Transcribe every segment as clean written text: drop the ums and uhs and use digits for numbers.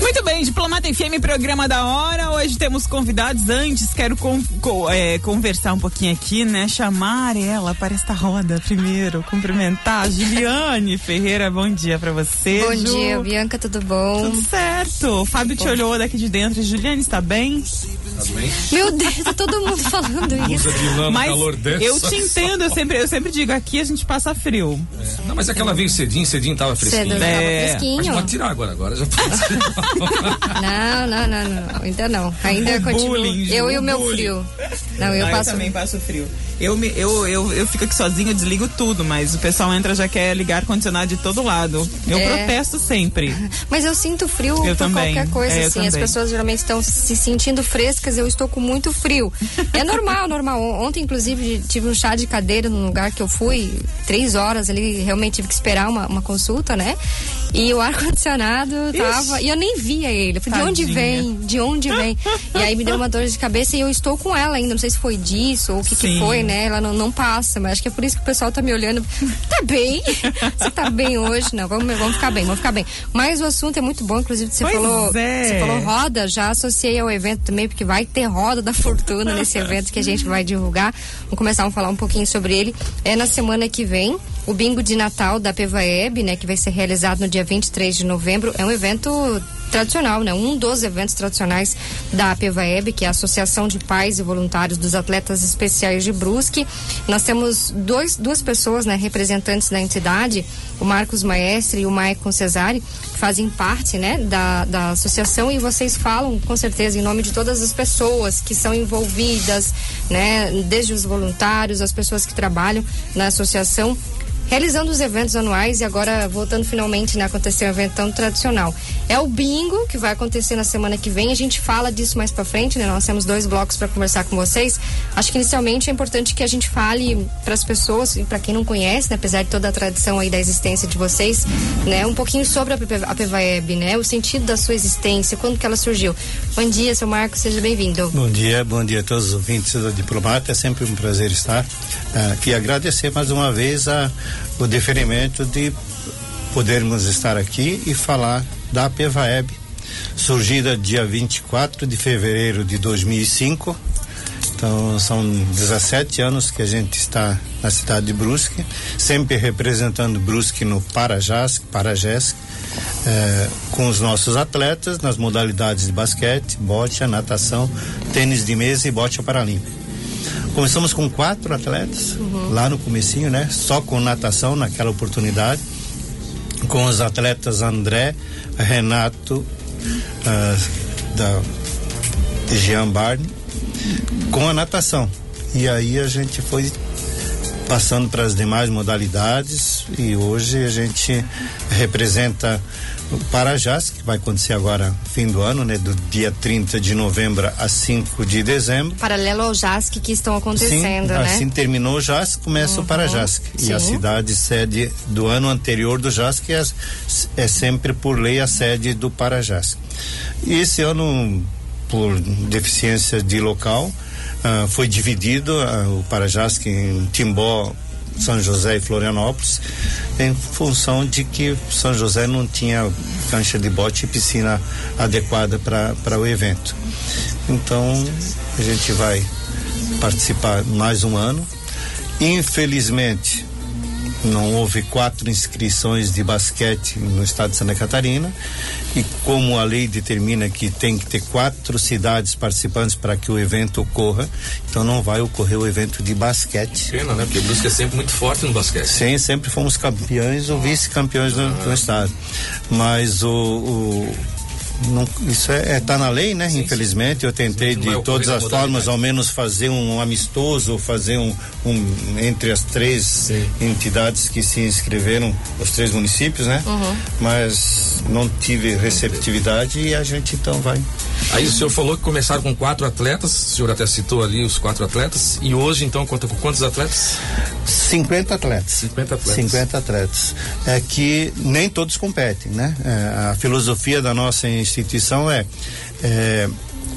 Muito bem, Diplomata FM, programa da hora. Hoje temos convidados. Antes, quero conversar um pouquinho aqui, né? Chamar ela para esta roda primeiro. Cumprimentar a Juliane Ferreira. Bom dia pra você. Bom Ju. dia, Bianca, tudo bom? Tudo certo. O Fábio te olhou daqui de dentro. Juliane, está bem? Tá bem? Meu Deus, tá todo mundo falando isso. Mas calor dessa. eu te entendo, eu sempre digo, aqui a gente passa frio. É. Não, mas aquela veio cedinho tava fresquinho. Cedo, tava fresquinho. Mas pode tirar agora já pode. Não, ainda continua. Eu e o meu frio. Não, eu também passo frio. Eu fico aqui sozinho, eu desligo tudo, mas o pessoal entra já quer ligar ar-condicionado de todo lado. Eu protesto sempre. Mas eu sinto frio eu por também. Qualquer coisa, assim. Também. As pessoas geralmente estão se sentindo frescas, eu estou com muito frio. É normal. Ontem, inclusive, tive um chá de cadeira num lugar que eu fui, 3 horas ali, realmente tive que esperar uma consulta, né? E o ar-condicionado tava. E eu nem via ele. Eu falei, de onde vem? E aí me deu uma dor de cabeça e eu estou com ela ainda. Não sei se foi disso ou o que foi, né? Ela não passa, mas acho que é por isso que o pessoal tá me olhando. Tá bem? Você tá bem hoje? Não, vamos ficar bem. Mas o assunto é muito bom, inclusive você falou roda, já associei ao evento também, porque vai ter roda da fortuna nesse evento que a gente vai divulgar. Vamos começar a falar um pouquinho sobre ele. É na semana que vem. O bingo de Natal da PEVAEB, né, que vai ser realizado no dia 23 de novembro, é um evento tradicional, né? Um dos eventos tradicionais da PEVAEB, que é a Associação de Pais e Voluntários dos Atletas Especiais de Brusque. Nós temos duas pessoas, né, representantes da entidade, o Marcos Maestre e o Maicon Cesari, que fazem parte, né, da associação, e vocês falam, com certeza, em nome de todas as pessoas que são envolvidas, né, desde os voluntários, as pessoas que trabalham na associação, realizando os eventos anuais, e agora voltando finalmente, né, a acontecer um evento tão tradicional. É o bingo que vai acontecer na semana que vem. A gente fala disso mais pra frente, né? Nós temos 2 blocos para conversar com vocês. Acho que inicialmente é importante que a gente fale para as pessoas e para quem não conhece, né, apesar de toda a tradição aí da existência de vocês, né, um pouquinho sobre a PEVAEB, né, o sentido da sua existência, quando que ela surgiu. Bom dia, seu Marcos, seja bem-vindo. Bom dia a todos os ouvintes do Diplomata. É sempre um prazer estar aqui e agradecer mais uma vez o deferimento de podermos estar aqui e falar da PEVAEB, surgida dia 24 de fevereiro de 2005. Então são 17 anos que a gente está na cidade de Brusque, sempre representando Brusque no Parajesc, com os nossos atletas nas modalidades de basquete, bote, natação, tênis de mesa e bote paralímpico. Começamos com 4 atletas, lá no comecinho, né? Só com natação naquela oportunidade, com os atletas André, Renato, de Jean Barney, com a natação. E aí a gente foi passando para as demais modalidades, e hoje a gente representa o Parajás, que vai acontecer agora fim do ano, né, do dia 30 de novembro a 5 de dezembro. Paralelo ao JASC que estão acontecendo, sim, né? Assim terminou o JASC, começa o Parajás. E a cidade sede do ano anterior do JASC é sempre por lei a sede do Parajás. E esse ano, por deficiência de local, foi dividido o Parajás em Timbó, São José e Florianópolis, em função de que São José não tinha cancha de bote e piscina adequada para o evento. Então a gente vai participar mais um ano. Infelizmente não houve 4 inscrições de basquete no estado de Santa Catarina, e como a lei determina que tem que ter 4 cidades participantes para que o evento ocorra, então não vai ocorrer o evento de basquete. Pena, né? Porque o Brusque é sempre muito forte no basquete. Sim, sempre fomos campeões ou vice-campeões do estado. Mas não, isso tá na lei, né? Sim, infelizmente, eu tentei de todas as formas, ao menos fazer um amistoso, fazer um entre as 3 entidades que se inscreveram, os 3 municípios, né? Mas não tive receptividade, e a gente então vai. Aí o senhor falou que começaram com 4 atletas, o senhor até citou ali os 4 atletas, e hoje então conta com quantos atletas? 50 atletas. 50 atletas. É que nem todos competem, né? A filosofia da nossa instituição é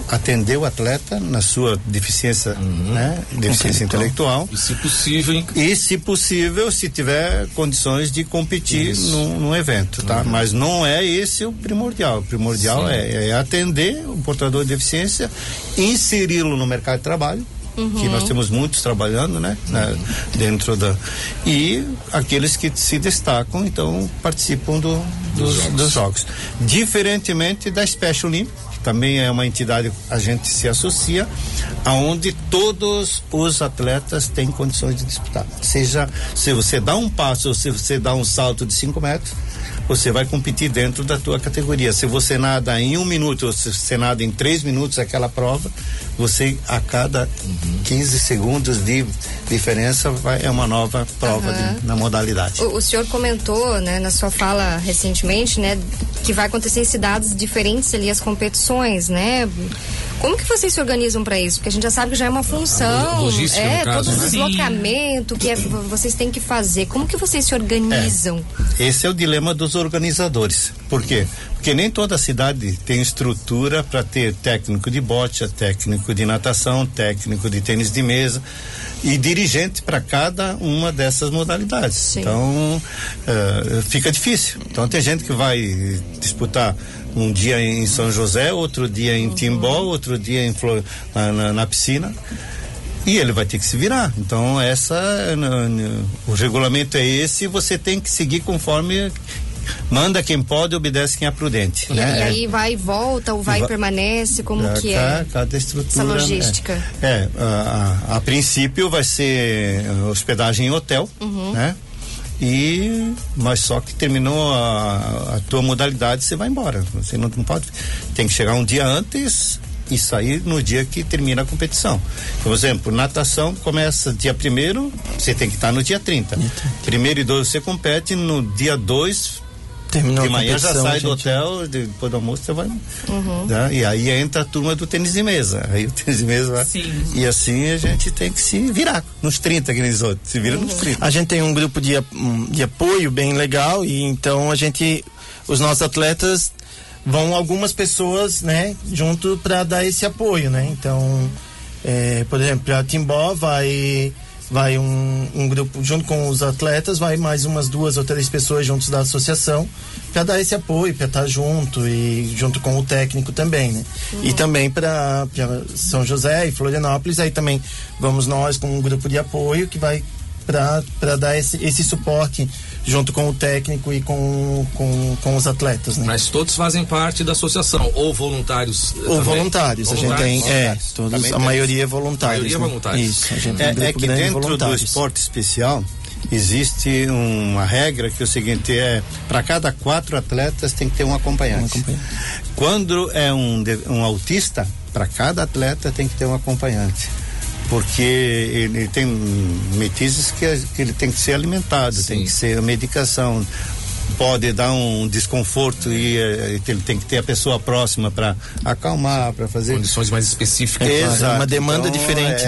atender o atleta na sua deficiência, né? Deficiência intelectual. E se possível, se tiver condições de competir num evento, tá? Mas não é esse o primordial. O primordial é atender o portador de deficiência, inseri-lo no mercado de trabalho, que nós temos muitos trabalhando, né? Dentro e aqueles que se destacam, então participam dos jogos. Diferentemente da Special Olympics, que também é uma entidade, a gente se associa, aonde todos os atletas têm condições de disputar. Seja se você dá um passo ou se você dá um salto de 5 metros, você vai competir dentro da tua categoria. Se você nada em 1 minuto ou se você nada em 3 minutos aquela prova, você a cada 15 segundos de diferença é uma nova prova na modalidade. O senhor comentou, né, na sua fala recentemente, né, que vai acontecer em cidades diferentes ali as competições, né? Como que vocês se organizam para isso? Porque a gente já sabe que já é uma função, todo o deslocamento que vocês têm que fazer. Como que vocês se organizam? Esse é o dilema dos organizadores. Por quê? Porque nem toda cidade tem estrutura para ter técnico de bote, técnico de natação, técnico de tênis de mesa e dirigente para cada uma dessas modalidades. Sim. Então fica difícil. Então tem gente que vai disputar um dia em São José, outro dia em Timbó, outro dia na piscina, e ele vai ter que se virar. Então o regulamento é esse, e você tem que seguir conforme manda quem pode, obedece quem é prudente. E aí vai e volta, ou vai e permanece, como que é? Cada estrutura. Essa logística. A princípio vai ser hospedagem em hotel, né? Mas só que terminou a tua modalidade, você vai embora. Você não pode. Tem que chegar um dia antes e sair no dia que termina a competição. Por exemplo, natação começa dia 1º, você tem que estar no dia 30. 1º e 2 você compete, no dia 2 terminou de manhã já sai do hotel, depois do almoço você vai. Né? E aí entra a turma do tênis de mesa. Aí o tênis de mesa vai. Sim. E assim a gente tem que se virar nos 30, que nem os outros. Se vira nos 30. A gente tem um grupo de apoio bem legal, e então os nossos atletas vão algumas pessoas, né, junto para dar esse apoio, né? Então, por exemplo, para Timbó vai um grupo junto com os atletas, vai mais umas 2 ou 3 pessoas juntos da associação para dar esse apoio, para estar junto e junto com o técnico também, né? E também para São José e Florianópolis, aí também vamos nós com um grupo de apoio que vai para dar esse suporte junto com o técnico e com os atletas, né? Mas todos fazem parte da associação, ou voluntários? Ou voluntários, a gente tem, todos, a maioria é voluntários. A maioria é voluntários. Isso, a gente tem um grupo que dentro de do esporte especial existe uma regra que é o seguinte, para cada 4 atletas tem que ter um acompanhante. Quando é um autista, para cada atleta tem que ter um acompanhante. Porque ele tem metizes que ele tem que ser alimentado, Sim. tem que ser a medicação, pode dar um desconforto e ele tem que ter a pessoa próxima para acalmar, para fazer condições mais específicas. Exato. Uma demanda então, diferente.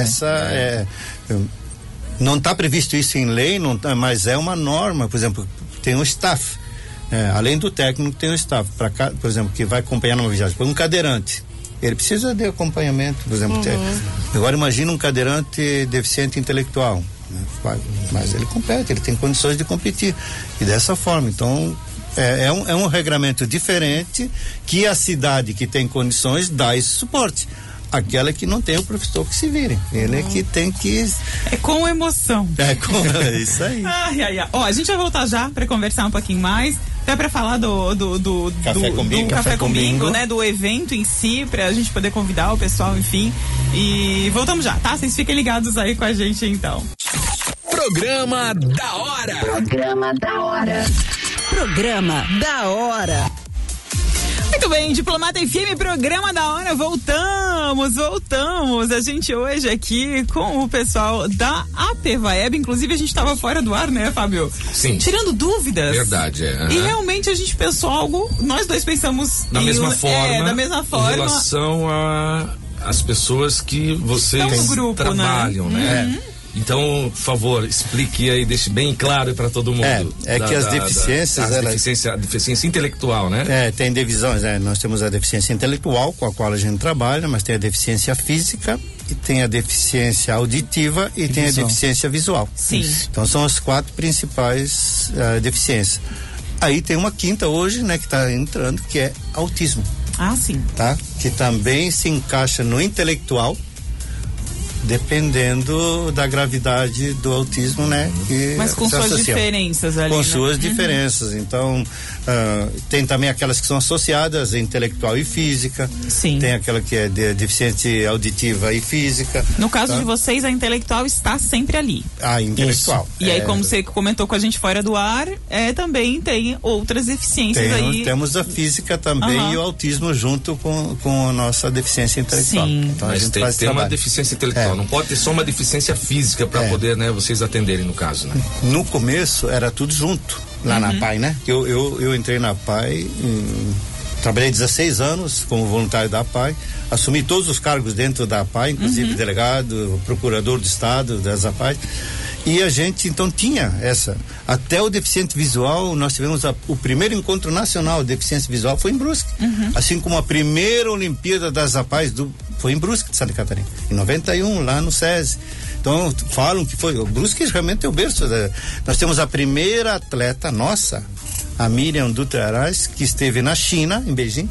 Não está previsto isso em lei, mas é uma norma. Por exemplo, tem um staff, além do técnico tem um staff, por exemplo, que vai acompanhar numa viagem, um cadeirante. Ele precisa de acompanhamento, por exemplo. Agora imagina um cadeirante deficiente intelectual, né? Mas ele compete, ele tem condições de competir. E dessa forma, então, é um regramento diferente que a cidade que tem condições dá esse suporte. Aquela que não tem, o professor que se vire. Ele é que tem que... É com emoção. É isso aí. A gente vai voltar já para conversar um pouquinho mais, até para falar do Café com Bingo, né? Do evento em si, pra gente poder convidar o pessoal, enfim. E voltamos já, tá? Vocês fiquem ligados aí com a gente, então. Programa da Hora. Programa da Hora. Programa da Hora. Muito bem, Diplomata FM, Programa da Hora, voltamos. A gente hoje aqui com o pessoal da APEVAEB, inclusive a gente estava fora do ar, né, Fábio? Sim. Tirando dúvidas. Verdade, E realmente a gente pensou algo, nós dois pensamos da mesma forma, em relação às pessoas que vocês no grupo, trabalham, né? Então, por favor, explique aí, deixe bem claro para todo mundo. Que as deficiências... A deficiência intelectual, né? Tem divisões, né? Nós temos a deficiência intelectual, com a qual a gente trabalha, mas tem a deficiência física, e tem a deficiência auditiva e tem a deficiência visual. Sim. Então, são as 4 principais deficiências. Aí tem uma quinta hoje, né, que está entrando, que é autismo. Ah, sim. Tá? Que também se encaixa no intelectual, dependendo da gravidade do autismo, né? Mas com suas diferenças ali, com suas diferenças. Então, tem também aquelas que são associadas, intelectual e física. Sim. Tem aquela que é deficiente auditiva e física. No caso de vocês, a intelectual está sempre ali. A intelectual. Isso. E aí, como você comentou com a gente fora do ar, também tem outras deficiências aí. Temos a física também e o autismo junto com a nossa deficiência intelectual. Sim. Então, mas a gente tem uma deficiência intelectual. Não pode ter só uma deficiência física para poder, né, vocês atenderem no caso, né? No começo era tudo junto, lá na PAI, né? Eu entrei na PAI, trabalhei 16 anos como voluntário da PAI, assumi todos os cargos dentro da PAI, inclusive delegado, procurador do estado das APAI. E a gente então tinha até o deficiente visual, nós tivemos o primeiro encontro nacional de deficiência visual foi em Brusque, assim como a primeira Olimpíada das APAIs foi em Brusque de Santa Catarina, em 91, lá no SESI. Então falam que o Brusque realmente é o berço nós temos a primeira atleta nossa, a Miriam Dutra Arraes, que esteve na China, em Beijing,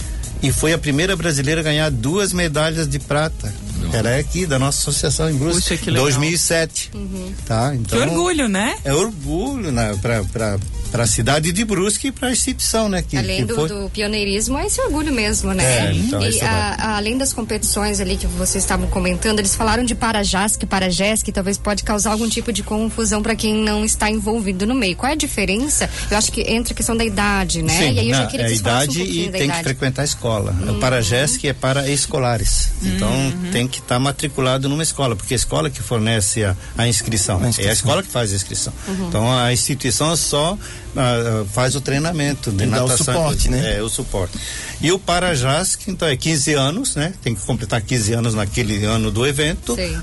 e foi a primeira brasileira a ganhar 2 medalhas de prata. Ela é aqui da nossa associação em Brusque. Puxa, que legal. 2007. Tá? Então, que orgulho, né? É orgulho, né? Para a cidade de Brusque e para a instituição, né? Além do pioneirismo, é esse orgulho mesmo, né? Então, e além das competições ali que vocês estavam comentando, eles falaram de Parajasc, que talvez pode causar algum tipo de confusão para quem não está envolvido no meio. Qual é a diferença? Eu acho que entra a questão da idade, né? Sim, e aí eu já queria que a vocês falassem idade um pouquinho e da tem idade. que frequentar a escola. O Parajasc é para escolares. Então tem que estar matriculado numa escola, porque a escola que fornece a inscrição. É a escola que faz a inscrição. Então a instituição só faz o treinamento de natação. O suporte, né? O suporte. E o Parajasc, então é 15 anos, né? Tem que completar 15 anos naquele ano do evento. Sim.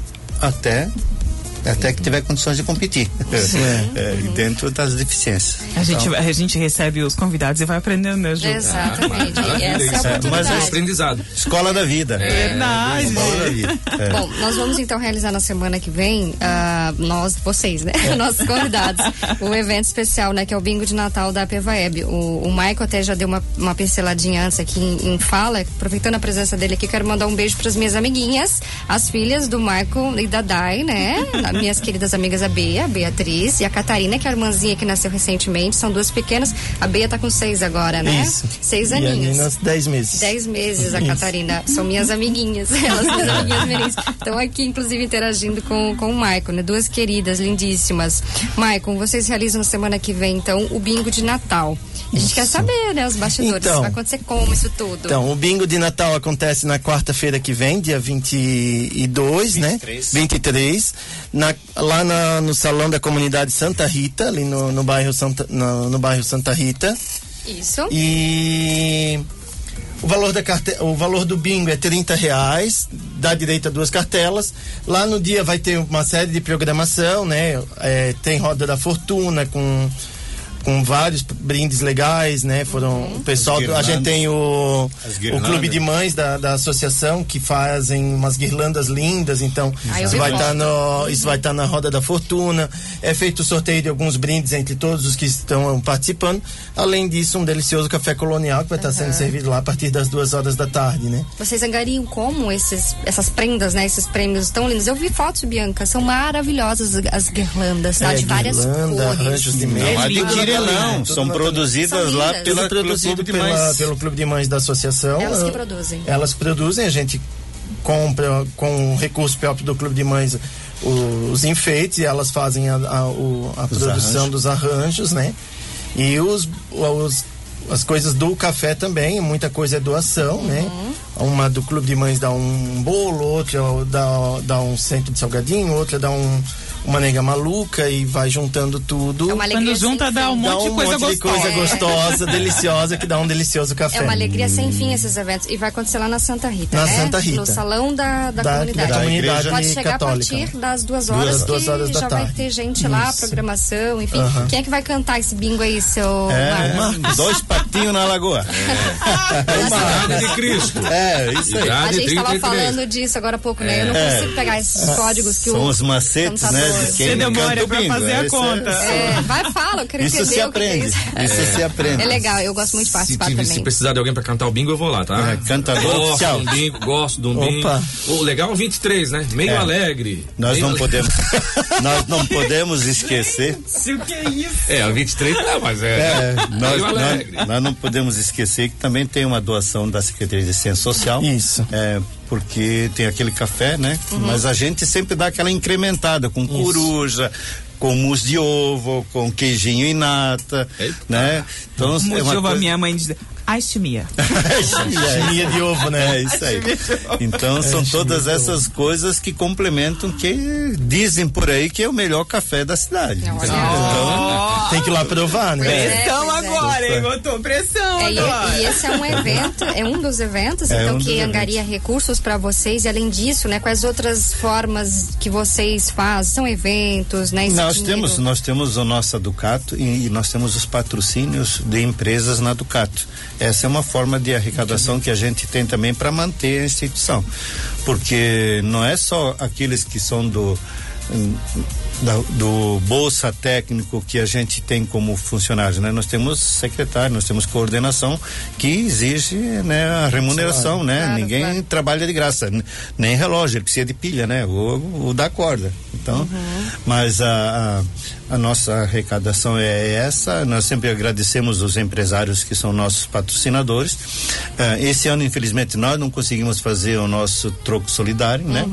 Até que tiver condições de competir dentro das deficiências. A gente recebe os convidados e vai aprendendo, né, Ju? Exatamente. E essa é a oportunidade. Mas é aprendizado. Escola da vida. Verdade. Escola da vida. Bom, nós vamos então realizar na semana que vem, vocês, né? Nossos convidados, um evento especial, né? Que é o Bingo de Natal da Pevaeb. O Michael até já deu uma pinceladinha antes aqui em fala, aproveitando a presença dele aqui, quero mandar um beijo para as minhas amiguinhas, as filhas do Michael e da Dai, né? Minhas queridas amigas, a Beatriz e a Catarina, que é a irmãzinha que nasceu recentemente, são 2 pequenas, a Bea tá com 6 agora, né? Isso. 6 aninhos. E a Nina, 10 meses. 10 meses, a Catarina, são minhas amiguinhas, elas minhas amiguinhas mirins, estão aqui inclusive interagindo com o Maicon, né? 2 queridas, lindíssimas. Maicon, vocês realizam na semana que vem então o bingo de Natal. A gente quer saber, né, os bastidores, vai acontecer como isso tudo? Então, o bingo de Natal acontece na quarta-feira que vem, dia 22, 23. Né? 23, lá no salão da comunidade Santa Rita, ali no bairro Santa Rita. Isso. E o valor do bingo é R$30, dá direito a 2 cartelas. Lá no dia vai ter uma série de programação, né? Tem roda da fortuna com vários brindes legais, né? Foram o pessoal, a gente tem o clube de mães da associação que fazem umas guirlandas lindas, então isso vai estar na roda da fortuna. É feito o sorteio de alguns brindes entre todos os que estão participando. Além disso, um delicioso café colonial que vai estar sendo servido lá a partir das 2h da tarde, né? Vocês angariam como essas prendas, né? Esses prêmios tão lindos. Eu vi fotos, Bianca, são maravilhosas as guirlandas, tá? De várias cores. Arranjos de mesa. Não, são produzidas lá pelo Clube de Mães da associação. Elas que produzem. Elas produzem, a gente compra com recurso próprio do Clube de Mães os enfeites e elas fazem a produção dos arranjos, né? E as coisas do café também, muita coisa é doação, né? Uma do Clube de Mães dá um bolo, outra dá um centro de salgadinho, outra dá uma nega maluca e vai juntando tudo. É uma alegria. Quando junta dá um monte de coisa gostosa, deliciosa, que dá um delicioso café. É uma alegria sem fim esses eventos. E vai acontecer lá na Santa Rita, na né? Santa Rita. No salão da comunidade. Da comunidade Pode chegar católica. a partir das 2 horas, duas horas da já tarde. vai ter gente lá, programação, enfim. Quem é que vai cantar esse bingo aí, seu Marcos? 2 patinhos na lagoa. Cidade de Cristo. Isso aí. A gente estava 33. falando disso agora há pouco, né? Eu não consigo pegar esses códigos que São os macetes, né? De quem Você demora canta o pra bingo. fazer a conta. Fala, eu quero Isso entender se o que é aprende. isso. Isso se aprende. É legal, eu gosto muito de participar Se também. precisar de alguém pra cantar o bingo, eu vou lá, tá? Cantador oficial. Gosto de um bingo. O legal 23, né? Meio alegre. Nós meio não podemos. Nós não podemos esquecer. O que é isso? o 23 não, mas Nós não podemos esquecer que também tem uma doação da Secretaria de Assistência Social. Isso. Porque tem aquele café, né? Mas a gente sempre dá aquela incrementada com coruja, com mousse de ovo, com queijinho e nata, né? Então, Mousse de ovo, a minha mãe diz, chimia. Chimia de ovo, né? É isso aí. Então são todas essas coisas que complementam, que dizem por aí que é o melhor café da cidade. Então, tem que ir lá provar, né? Pressão agora, hein? Botou pressão agora. E esse é um evento, é um dos eventos, então, que angaria recursos para vocês. E além disso, né, quais outras formas que vocês fazem? São eventos, né? Nós temos a nossa Ducato e nós temos os patrocínios de empresas na Ducato. Essa é uma forma de arrecadação que a gente tem também para manter a instituição, porque não é só aqueles que são do bolsa técnico que a gente tem como funcionário, né? Nós temos secretário, nós temos coordenação que exige, né, a remuneração, né? Claro, Ninguém trabalha de graça, nem relógio, ele precisa de pilha, né? O da corda. Então, mas a nossa arrecadação é essa. Nós sempre agradecemos os empresários que são nossos patrocinadores. Esse ano, infelizmente, nós não conseguimos fazer o nosso troco solidário, né?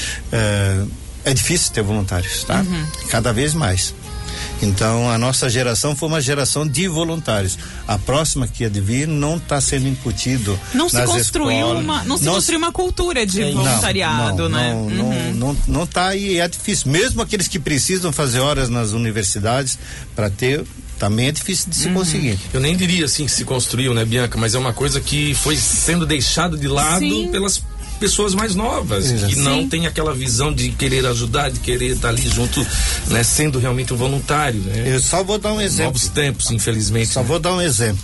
É difícil ter voluntários, tá? Cada vez mais. Então, a nossa geração foi uma geração de voluntários. A próxima que ia de vir não está sendo incutido não se nas construiu escolas. não se construiu uma cultura de voluntariado, né? Não está aí, é difícil. Mesmo aqueles que precisam fazer horas nas universidades para ter, também é difícil de se conseguir. Eu nem diria assim que se construiu, né, Bianca? Mas é uma coisa que foi sendo deixado de lado pelas pessoas mais novas, que não tem aquela visão de querer ajudar, de querer estar ali junto, né, sendo realmente um voluntário, né? Eu só vou dar um exemplo. Novos tempos, infelizmente. Só vou dar um exemplo.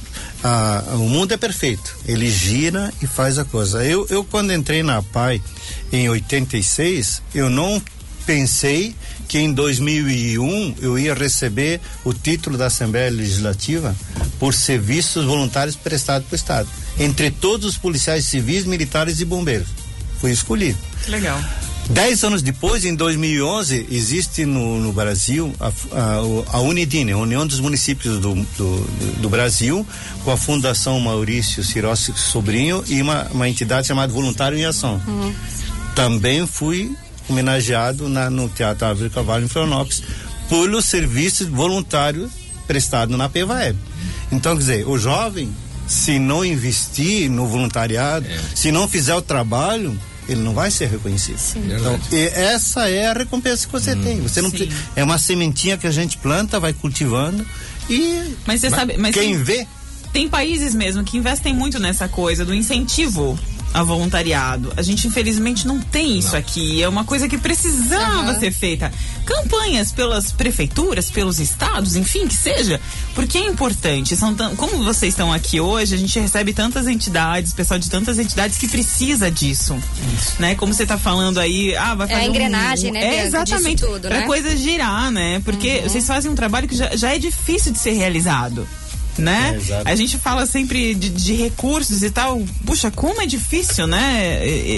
O mundo é perfeito, ele gira e faz a coisa. Eu quando entrei na APAI em 86, eu não pensei que em 2001 eu ia receber o título da Assembleia Legislativa por serviços voluntários prestados para o Estado, entre todos os policiais civis, militares e bombeiros. Fui escolhido. Legal. 10 anos depois, em 2011, existe no Brasil a Unidine, a União dos Municípios do Brasil, com a Fundação Maurício Cirossi Sobrinho e uma entidade chamada Voluntário em Ação. Também fui homenageado no Teatro Árvore do Cavalo em Florianópolis pelos serviços voluntários prestados na PEVAEB. Então, quer dizer, o jovem, se não investir no voluntariado, se não fizer o trabalho, ele não vai ser reconhecido. Então, essa é a recompensa que você tem. Você não precisa, é uma sementinha que a gente planta, vai cultivando e mas você sabe, quem vê. Tem países mesmo que investem muito nessa coisa do incentivo a voluntariado. A gente infelizmente não tem isso aqui. É uma coisa que precisava ser feita. Campanhas pelas prefeituras, pelos estados, enfim, que seja, porque é importante. Como vocês estão aqui hoje, a gente recebe tantas entidades, pessoal de tantas entidades que precisa disso, né? Como você está falando aí, vai fazer a engrenagem, né? Exatamente, tudo, pra né? coisa girar, né? Porque vocês fazem um trabalho que já é difícil de ser realizado, né? A gente fala sempre de recursos e tal. Puxa, como é difícil, né?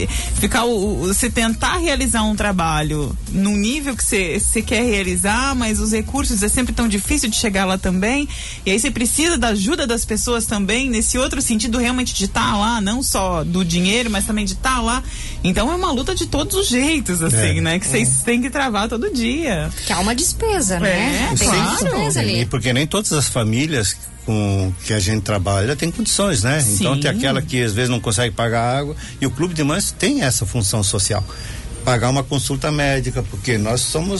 Você tentar realizar um trabalho num nível que você quer realizar, mas os recursos é sempre tão difícil de chegar lá também. E aí você precisa da ajuda das pessoas também, nesse outro sentido, realmente de estar lá, não só do dinheiro, mas também de estar lá. Então é uma luta de todos os jeitos, assim, né? Que vocês têm que travar todo dia. Que há uma despesa, né? Tem uma despesa ali. Porque nem todas as famílias com que a gente trabalha tem condições, né? Sim. Então tem aquela que às vezes não consegue pagar água, e o Clube de Mães tem essa função social, pagar uma consulta médica, porque nós somos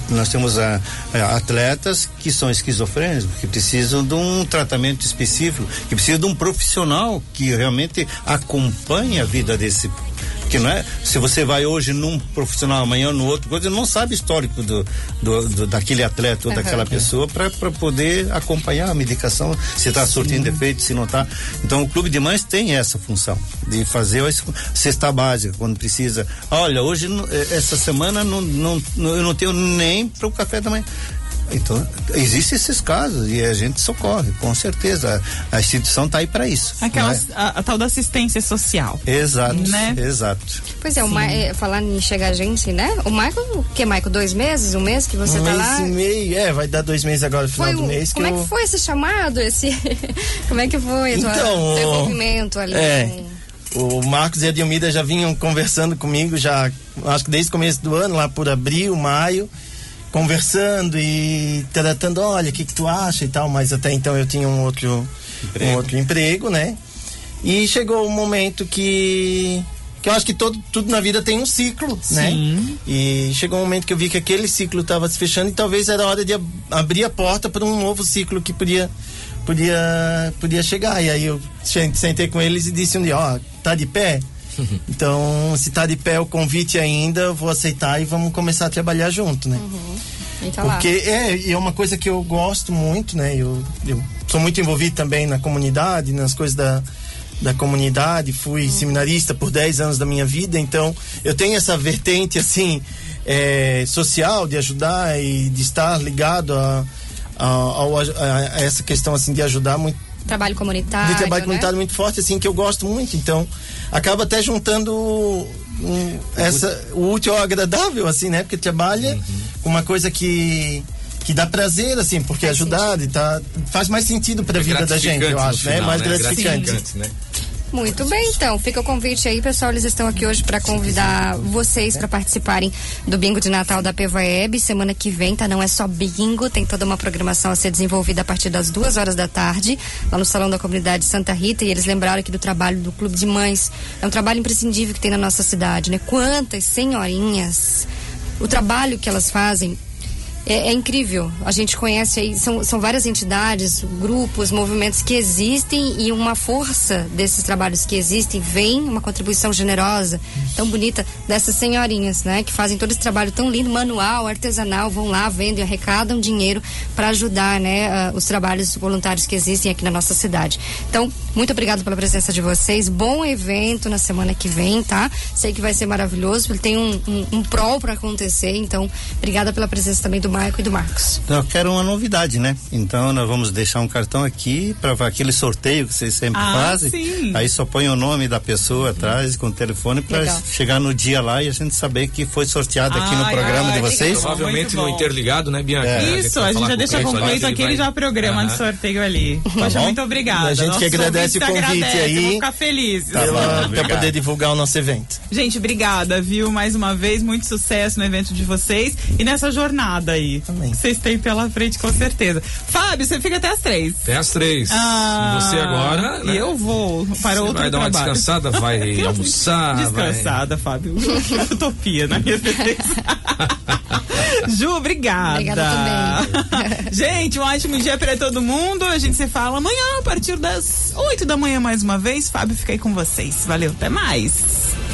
Nós temos atletas que são esquizofrênicos, que precisam de um tratamento específico, que precisam de um profissional que realmente acompanhe a vida desse. Que não é, se você vai hoje num profissional, amanhã no outro, você não sabe o histórico daquele atleta ou daquela pessoa para poder acompanhar a medicação, se está surtindo efeito, se não está. Então o Clube de Mães tem essa função de fazer a cesta básica quando precisa. Olha, hoje, essa semana eu não tenho nem para o café da manhã. Então, existem esses casos e a gente socorre, com certeza. A instituição está aí para isso. A tal da assistência social. Exato, né? Exato. Pois é, falar em chegar gente, né? O Michael, Michael, 2 meses? 1 mês que você tá lá? 1 mês e meio, vai dar 2 meses agora no final do mês. Como é que foi esse chamado? Como é que foi o envolvimento ali? O Marcos e a Dilmida já vinham conversando comigo, já acho que desde o começo do ano, lá por abril, maio, conversando e tratando, olha, o que tu acha e tal, mas até então eu tinha um outro emprego, né? E chegou um momento que eu acho que tudo na vida tem um ciclo, né? E chegou um momento que eu vi que aquele ciclo estava se fechando e talvez era hora de abrir a porta para um novo ciclo que podia chegar. E aí eu sentei com eles e disse um dia, tá de pé? Então, se tá de pé o convite ainda, eu vou aceitar e vamos começar a trabalhar junto, né? Porque é uma coisa que eu gosto muito, né? Eu sou muito envolvido também na comunidade, nas coisas da comunidade, fui seminarista por 10 anos da minha vida, então eu tenho essa vertente, assim, social, de ajudar e de estar ligado a essa questão, assim, de ajudar muito. Trabalho comunitário, de trabalho comunitário muito forte, assim, que eu gosto muito, então acaba até juntando o útil ao agradável, assim, né? Porque trabalha com uma coisa que dá prazer, assim, porque ajudar faz mais sentido para a vida da gente, eu acho, final, né? Mais gratificante. Né? Muito bem, então, fica o convite aí, pessoal, eles estão aqui hoje para convidar vocês para participarem do bingo de Natal da PEVAEB, semana que vem, tá? Não é só bingo, tem toda uma programação a ser desenvolvida a partir das 2h da tarde, lá no Salão da Comunidade Santa Rita, e eles lembraram aqui do trabalho do Clube de Mães, é um trabalho imprescindível que tem na nossa cidade, né? Quantas senhorinhas, o trabalho que elas fazem é incrível. A gente conhece aí, são várias entidades, grupos, movimentos que existem, e uma força desses trabalhos que existem vem uma contribuição generosa, tão bonita, dessas senhorinhas, né? Que fazem todo esse trabalho tão lindo, manual, artesanal, vão lá, vendem, arrecadam dinheiro para ajudar, né? Os trabalhos voluntários que existem aqui na nossa cidade. Então, muito obrigado pela presença de vocês, bom evento na semana que vem, tá? Sei que vai ser maravilhoso, ele tem um prol para acontecer, então, obrigada pela presença também do Marco e do Marcos. Eu quero uma novidade, né? Então nós vamos deixar um cartão aqui para aquele sorteio que vocês sempre fazem. Sim. Aí só põe o nome da pessoa atrás com o telefone para chegar no dia lá e a gente saber que foi sorteado aqui no programa de vocês. Provavelmente no Interligado, né, Bianca? Isso, a gente já deixa concluído aquele já programa de sorteio ali. Poxa, muito obrigada. A gente que agradece o convite aí. Vou ficar feliz. Para poder divulgar o nosso evento. Gente, obrigada, viu? Mais uma vez, muito sucesso no evento de vocês e nessa jornada aí. Vocês têm pela frente, com certeza. Fábio, você fica até as 3. Até as 3. E você agora, né? Eu vou para outro trabalho. Vai dar uma descansada, vai almoçar. Descansada, Fábio. Utopia na minha defesa. Ju, obrigada. Obrigada também. Gente, um ótimo dia para todo mundo. A gente se fala amanhã a partir das 8 da manhã mais uma vez. Fábio, fica aí com vocês. Valeu, até mais.